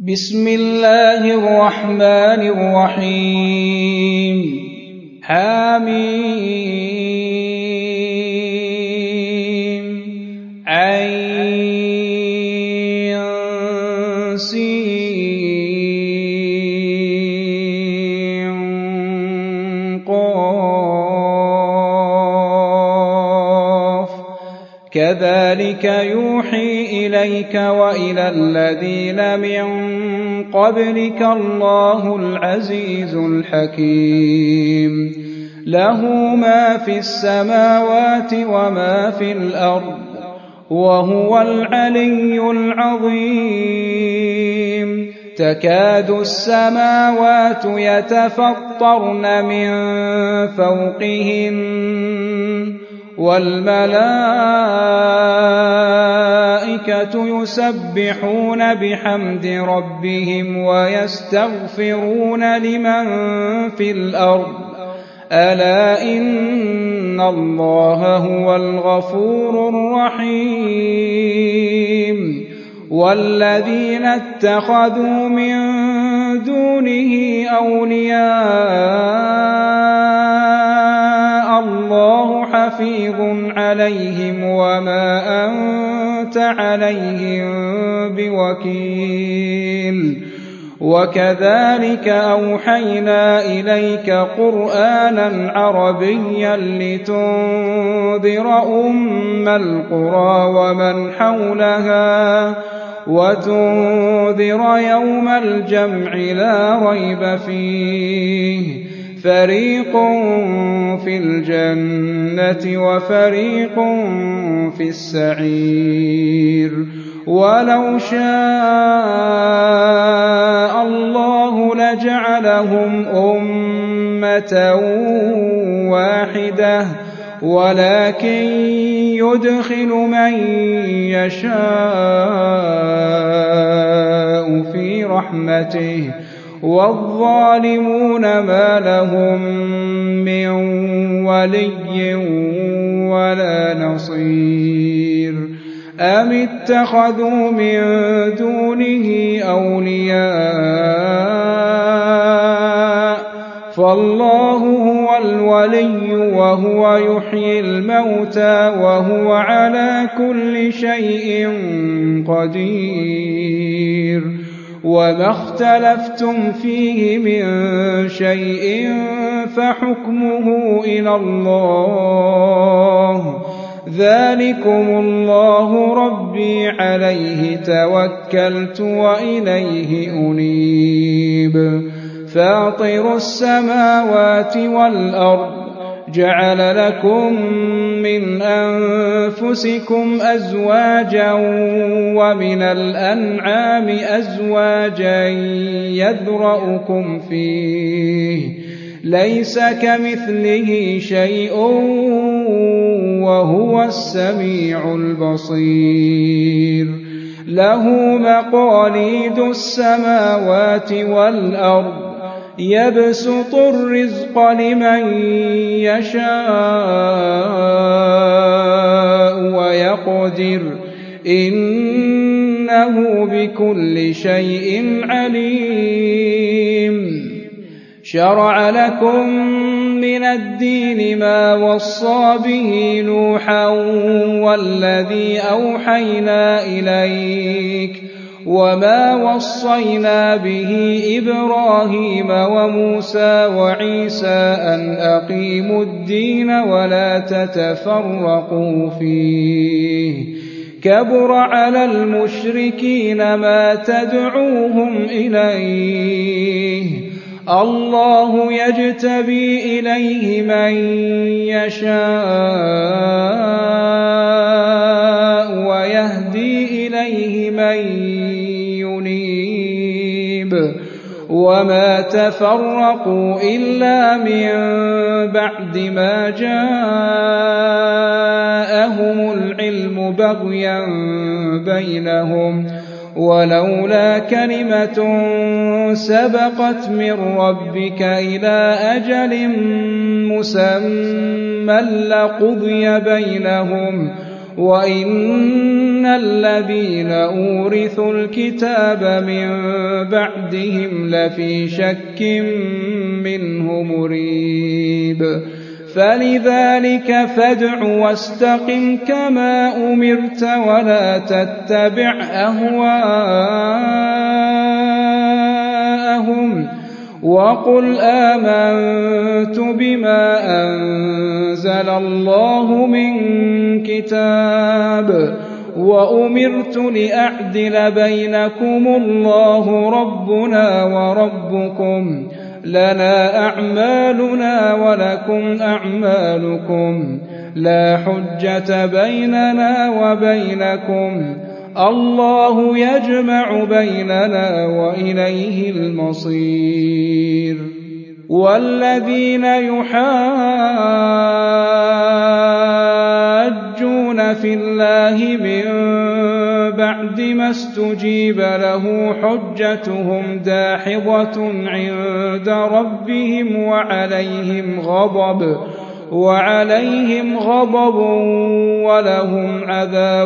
بسم الله الرحمن الرحيم حميم عين سين قاف كذلك يوحي إليك وإلى الذين من قبلك الله العزيز الحكيم له ما في السماوات وما في الأرض وهو العلي العظيم تكاد السماوات يتفطرن من فوقهن والملائكة يسبحون بحمد ربهم ويستغفرون لمن في الأرض ألا إن الله هو الغفور الرحيم والذين اتخذوا من دونه أولياء الله حفيظ عليهم وما أنت عليهم بوكيل وكذلك أوحينا إليك قرآنا عربيا لتنذر أم القرى ومن حولها وتنذر يوم الجمع لا ريب فيه فريق في الجنة وفريق في السعير ولو شاء الله لجعلهم أمة واحدة ولكن يدخل من يشاء في رحمته والظالمون ما لهم من ولي ولا نصير أم اتخذوا من دونه أولياء فالله هو الولي وهو يحيي الموتى وهو على كل شيء قدير وما اختلفتم فيه من شيء فحكمه إلى الله ذلكم الله ربي عليه توكلت وإليه أنيب فاطر السماوات والأرض جعل لكم من أنفسكم أزواجا ومن الأنعام أزواجا يذرأكم فيه ليس كمثله شيء وهو السميع البصير له مقاليد السماوات والأرض يبسط الرزق لمن يشاء ويقدر إنه بكل شيء عليم شرع لكم من الدين ما وصى به نوحا والذي أوحينا إليك وما وصينا به إبراهيم وموسى وعيسى أن أقيموا الدين ولا تتفرقوا فيه كبر على المشركين ما تدعوهم إليه الله يجتبي إليه من يشاء ويهدي إليه من ينيب وما تفرقوا إلا من بعد ما جاءهم العلم بغيا بينهم ولولا كلمة سبقت من ربك إلى أجل مسمى لقضي بينهم وإن الذين أورثوا الكتاب من بعدهم لفي شك منه مريب فلذلك فادع واستقم كما أمرت ولا تتبع أهواءهم وقل آمنت بما أنزل الله من كتاب وأمرت لأعدل بينكم الله ربنا وربكم لنا أعمالنا ولكم أعمالكم لا حجة بيننا وبينكم الله يجمع بيننا وإليه المصير والذين يحاجون في الله من بعد ما استجيب له حجتهم داحضة عند ربهم وعليهم غضب ولهم عذاب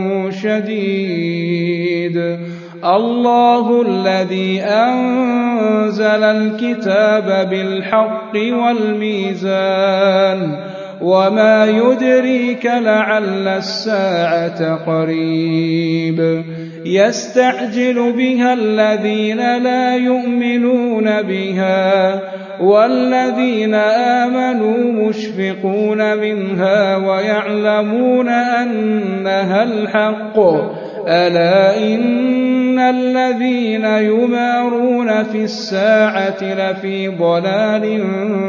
شديد الله الذي أنزل الكتاب بالحق والميزان وما يدريك لعل الساعة قريب يستعجل بها الذين لا يؤمنون بها والذين آمنوا مشفقون منها ويعلمون أنها الحق ألا إن الذين يمارون في الساعة لفي ضلال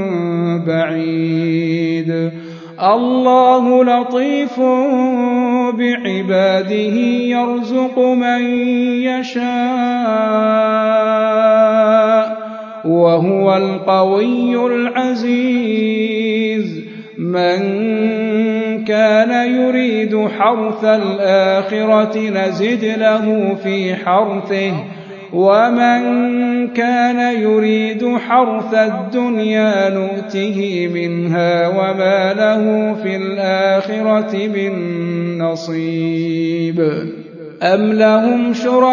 بعيد الله لطيف بعباده يرزق من يشاء وهو القوي العزيز من كان يريد حرث الآخرة نزد له في حرثه ومن كان يريد حرث الدنيا نؤته منها وما له في الآخرة من نصيب أم لهم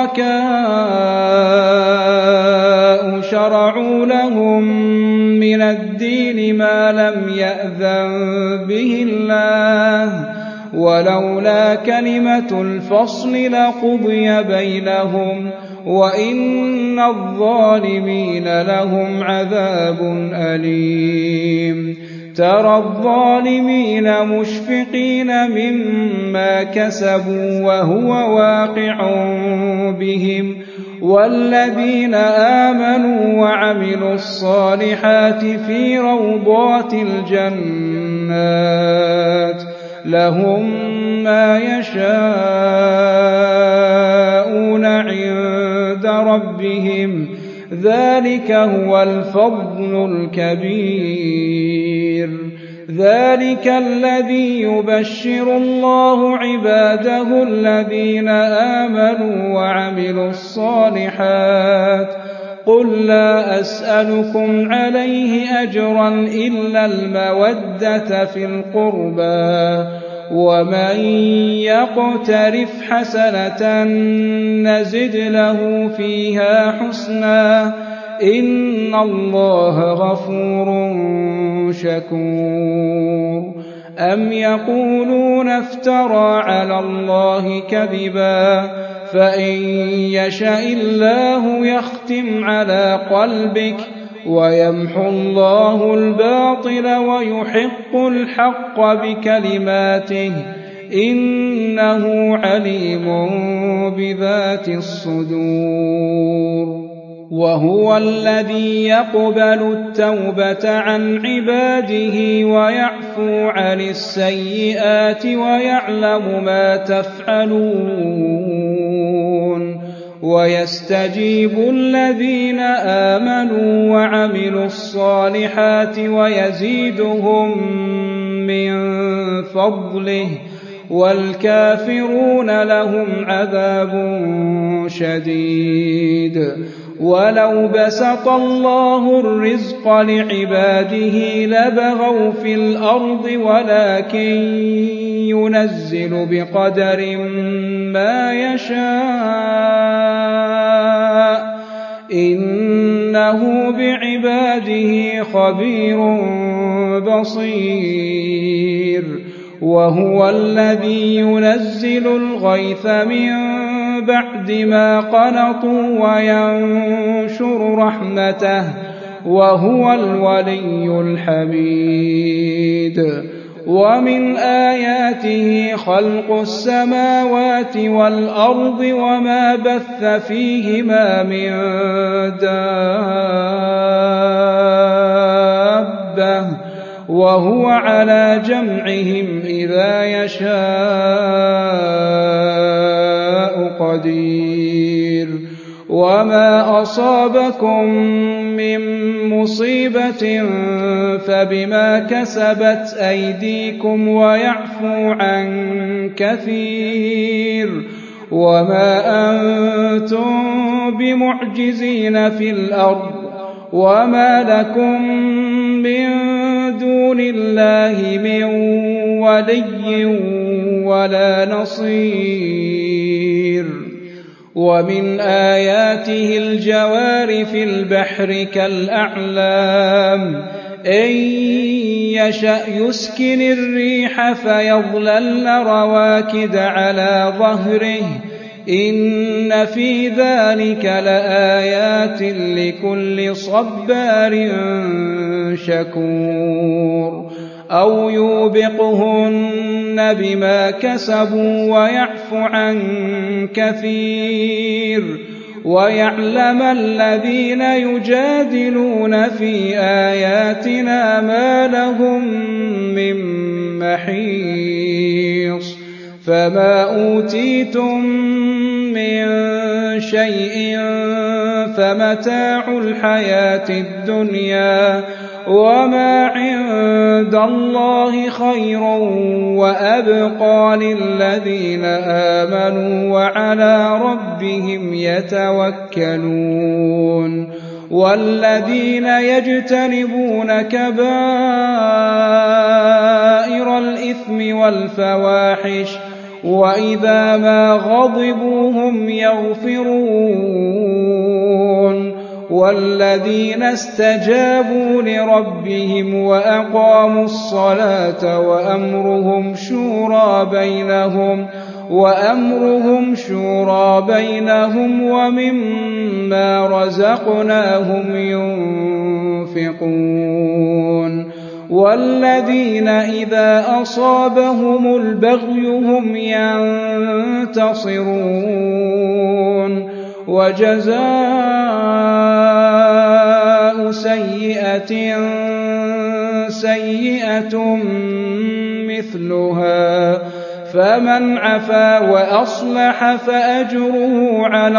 شركاء شرعوا لهم من الدين ما لم يأذن به الله ولولا كلمة الفصل لقضي بينهم وإن الظالمين لهم عذاب أليم ترى الظالمين مشفقين مما كسبوا وهو واقع بهم والذين آمنوا وعملوا الصالحات في روضات الجنات لهم ما يشاءون عند ربهم ذلك هو الفضل الكبير ذلك الذي يبشر الله عباده الذين آمنوا وعملوا الصالحات قل لا أسألكم عليه أجرا إلا المودة في القربى ومن يقترف حسنة نزد له فيها حسنا إن الله غفور شكور أم يقولون افترى على الله كذبا فإن يشاء الله يختم على قلبك ويمحو الله الباطل ويحق الحق بكلماته إنه عليم بذات الصدور وهو الذي يقبل التوبة عن عباده ويعفو عن السيئات ويعلم ما تفعلون ويستجيب الذين آمنوا وعملوا الصالحات ويزيدهم من فضله والكافرون لهم عذاب شديد. ولو بسط الله الرزق لعباده لبغوا في الأرض ولكن ينزل بقدر ما يشاء إنه بعباده خبير بصير. وهو الذي ينزل الغيث من بعد ما قنطوا وينشر رحمته وهو الولي الحميد. ومن آياته خلق السماوات والأرض وما بث فيهما من دابة وهو على جمعهم إذا يشاء قدير. وما أصابكم من مصيبة فبما كسبت أيديكم ويعفو عن كثير. وما أنتم بمعجزين في الأرض وما لكم من دون الله من ولي ولا نصير. ومن آياته الجوار في البحر كالأعلام إن يشأ يسكن الريح فيظللن رواكد على ظهره إن في ذلك لآيات لكل صبار شكور. أو يوبقهن بما كسبوا ويعفو عن كثير. ويعلم الذين يجادلون في آياتنا ما لهم من محيص. فما أوتيتم من شيء فمتاع الحياة الدنيا وما عند الله خير وأبقى للذين آمنوا وعلى ربهم يتوكلون. والذين يجتنبون كبائر الإثم والفواحش وإذا ما غضبوا هم يغفرون. والذين استجابوا لربهم وأقاموا الصلاة وأمرهم شورى بينهم ومما رزقناهم ينفقون. والذين إذا أصابهم البغي هم ينتصرون. وجزاء سيئة سيئة مثلها فمن عفا وأصلح فأجره على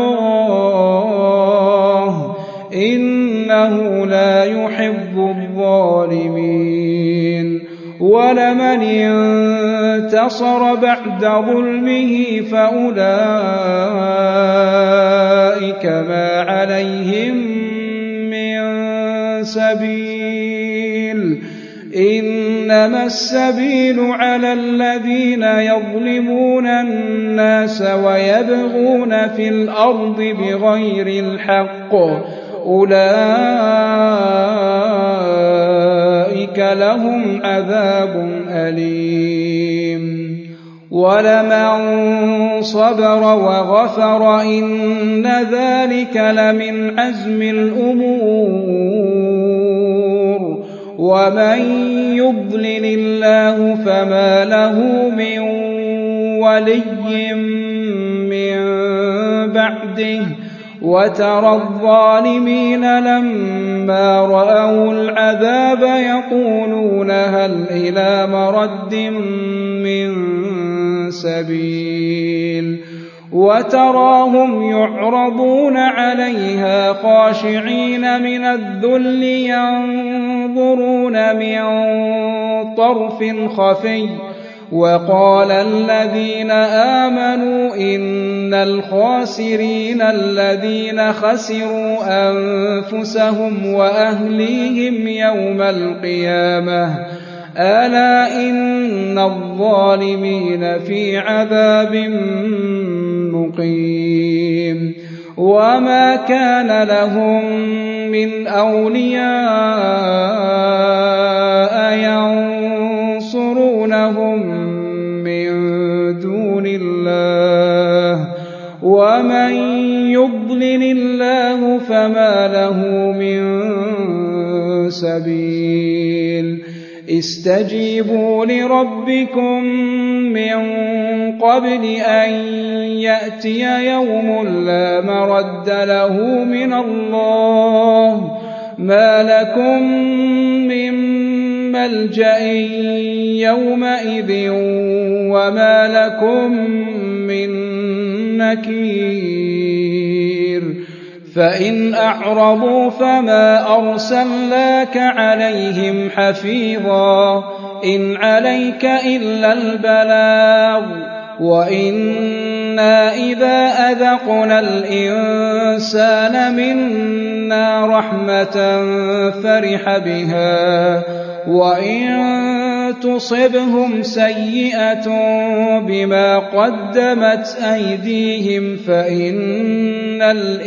الله إنه لا يحب الظالمين. ولمن انتصر بعد ظلمه فأولئك ما عليهم من سبيل إنما السبيل على الذين يظلمون الناس ويبغون في الأرض بغير الحق أولئك لهم عذاب أليم. ولمن صبر وغفر إن ذلك لمن عزم الأمور. ومن يضلل الله فما له من ولي من بعده. وترى الظالمين لما رأوا العذاب يقولون هل إلى مرد من سبيل. وتراهم يعرضون عليها خاشعين من الذل ينظرون من طرف خفي وقال الذين آمنوا إن الخاسرين الذين خسروا أنفسهم وأهليهم يوم القيامة ألا إن الظالمين في عذاب مقيم وما كان لهم من أولياء ينصرونهم من دون الله ومن يضلل الله فما له من سبيل استجيبوا لربكم من قبل أن يأتي يوم لا مرد له من الله ما لكم من ملجأ يومئذ وما لكم من نكير فإن أعرضوا فما أرسلناك عليهم حفيظا إن عليك إلا البلاغ وإنا إذا أذقنا الإنسان منا رحمة فرح بها وإن تصبهم سيئة بما قدمت أيديهم فإن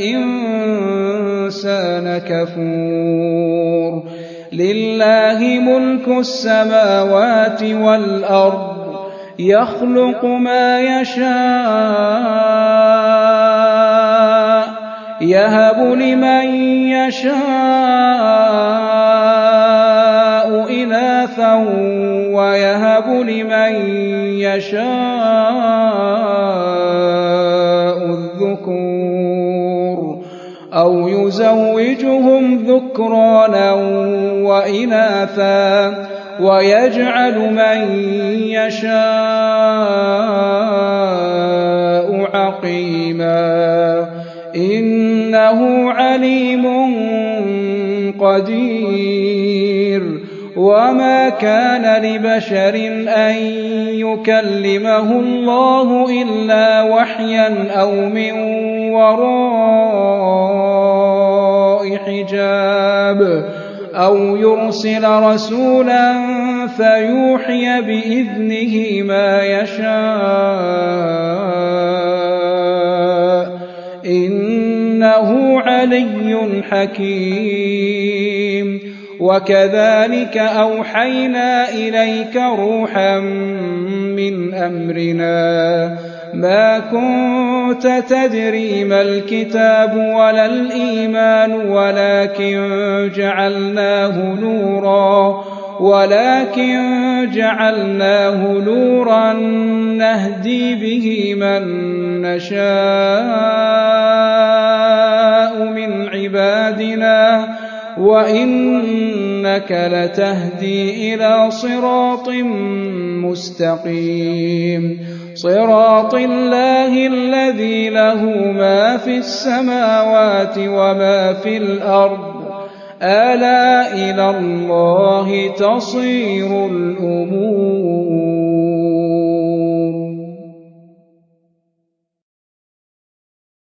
الإنسان كفور لله ملك السماوات والأرض يخلق ما يشاء يهب لمن يشاء إناثا ويهب لمن يشاء الذكور أو يزوجهم ذكرانا وإناثا ويجعل من يشاء عقيما إنه عليم قدير وما كان لبشر أن يكلمه الله إلا وحيا أو من وراء حجاب أو يرسل رسولا فيوحي بإذنه ما يشاء إنه علي حكيم وكذلك أوحينا إليك روحا من أمرنا ما كنت تدري ما الكتاب ولا الإيمان ولكن جعلناه نورا نهدي به من نشاء من عبادنا وإنك لتهدي إلى صراط مستقيم صراط الله الذي له ما في السماوات وما في الأرض ألا إلى الله تصير الأمور